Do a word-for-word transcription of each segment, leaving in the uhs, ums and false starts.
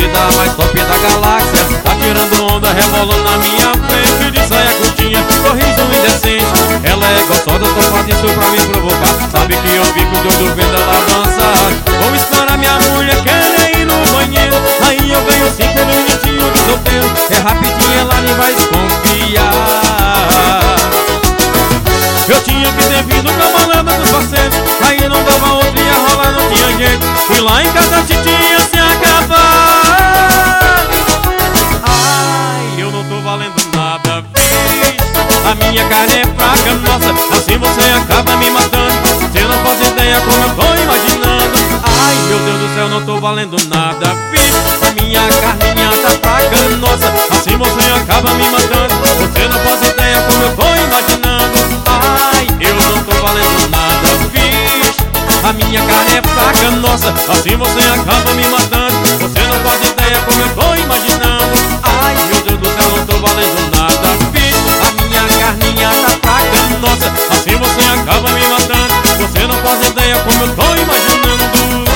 produzida mais top da galáxia. Tá tirando onda, rebolando na minha frente, de saia curtinha, sorriso indecente. Ela é gostosa, só faz isso pra me provocar. Sabe que eu fico doido vendo ela dançar. Vou esperar minha mulher querer ir no banheiro, aí eu ganho cinco minutinhos de solteiro. É rapidinho, ela nem vai desconfiar. Eu tinha que ter vindo pra balada dos parceiros, aí não dava outra, ia rolar, não tinha jeito. Fui lá em casa, titinha se acabar. Ai, eu não tô valendo nada, bicho. A minha carne é fraca, nossa, assim você acaba me matando. Você não faz ideia como eu tô imaginando. Ai, meu Deus do céu, não tô valendo nada, bicho. A minha carninha tá fraca, nossa, assim você acaba me matando. Você não faz ideia como eu tô imaginando. Ai, eu não tô valendo nada, bicho. A minha carne é fraca, nossa, assim você acaba me matando. Você não faz ideia como eu tô imaginando. Ai, meu Deus do céu, não tô valendo nada, bicho. A minha carninha tá fraca, nossa, assim você acaba me matando. Você não faz ideia como eu tô imaginando.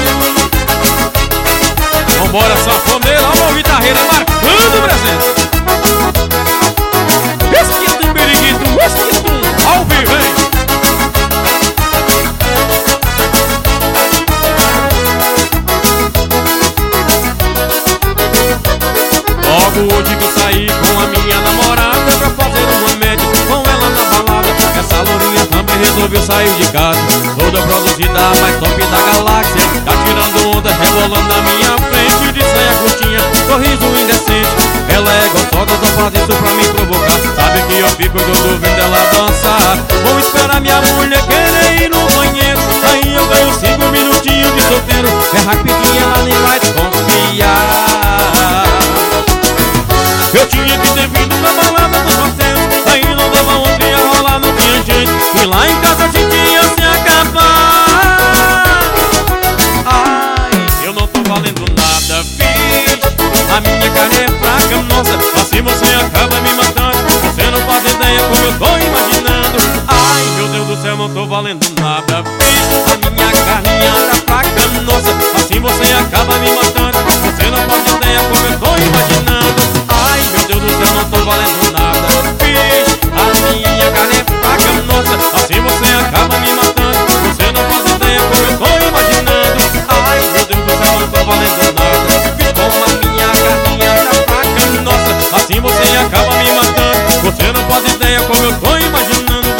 Vambora, sanfoneira, alô, guitarreira, marcando presença. Esquito, periquito, esquito, ao vivo, hein? Logo hoje que eu saí com a minha namorada pra fazer uma média com ela na balada. Essa lourinha também resolveu sair de casa, toda produzida, a mais top da galáxia. Tá tirando onda, rebolando na minha frente, de saia curtinha, sorriso indecente. Ela é gostosa, só faz isso pra me provocar. Sabe que eu fico doido vendo ela dançar. Vou esperar minha mulher querer ir no banheiro, aí eu ganho cinco minutinhos de solteiro. É rapidinho, ela nem vai desconfiar. Eu tinha que ter vindo pra balada dos parceiros, aí não dava outra, ia rolar, não tinha jeito. Fui lá em casa, a tinha se acabar. Ai, eu não tô valendo nada, bicho. A minha carne é fraca, nossa, assim você acaba me matando. Você não faz ideia como eu tô imaginando. Ai, meu Deus do céu, não tô valendo nada, bicho. A minha carninha tá fraca, nossa, assim você acaba me matando. Você não faz ideia como eu tô imaginando. Ai, meu Deus do céu, não tô valendo nada, bicho. A minha carne é fraca, nossa, assim você acaba me matando. Você não faz ideia como eu tô imaginando. Ai, meu Deus do céu, não tô valendo nada, bicho. Como a minha carninha tá fraca, nossa, assim você acaba me matando. Você não faz ideia como eu tô imaginando.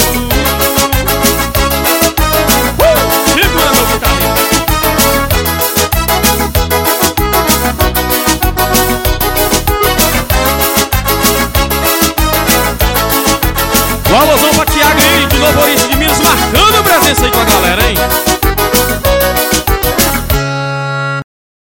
Uh! Segura meu guitarrista. Um alôzão pra Thiago aí, de Novo Oriente de Minas, marcando presença aí com a galera, hein?